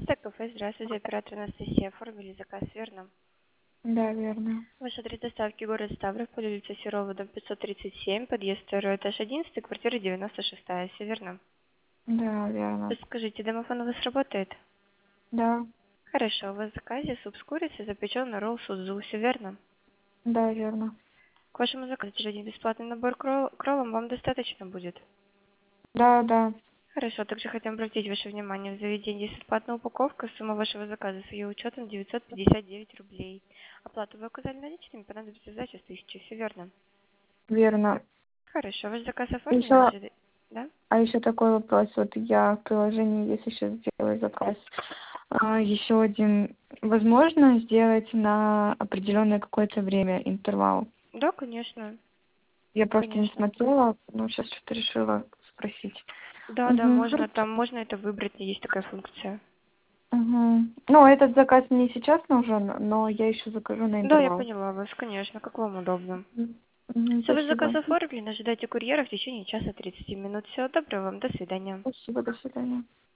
Так, кафе, здравствуйте, оператор Анастасия. Оформили заказ, верно? Да, верно. Ваш адрес доставки город Ставрополь, улица Серова, дом 537, подъезд 2, этаж 11, квартира 96, все верно? Да, верно. Подскажите, домофон у вас работает? Да, Хорошо, у вас в заказе суп с курицей, запеченный ролл сузу, все верно? да, верно. К вашему заказу один бесплатный набор кроллом вам достаточно будет? Да, да. Хорошо, также хотим обратить ваше внимание, в заведении бесплатная упаковка, сумма вашего заказа с ее учетом 959 рублей. Оплату вы указали наличными, понадобится сдача с 1000, все верно? Верно. Хорошо, ваш заказ оформлен, Еще, да? еще такой вопрос. Вот я в приложении, если сейчас сделаю заказ, еще один, возможно сделать на определенное какое-то время интервал? Да, конечно, Я просто не конечно. смотрела, но сейчас что-то решила спросить. Да, да, Угу, можно, хорошо. там можно это выбрать, есть такая функция. Угу. Ну, этот заказ мне сейчас нужен, но я еще закажу на Да, я интервал. поняла вас, конечно, как вам удобно. Мгм, Все, ваш заказ спасибо. оформлен, ожидайте курьера в течение часа 30 минут. Всего доброго вам, до свидания. Спасибо, до свидания.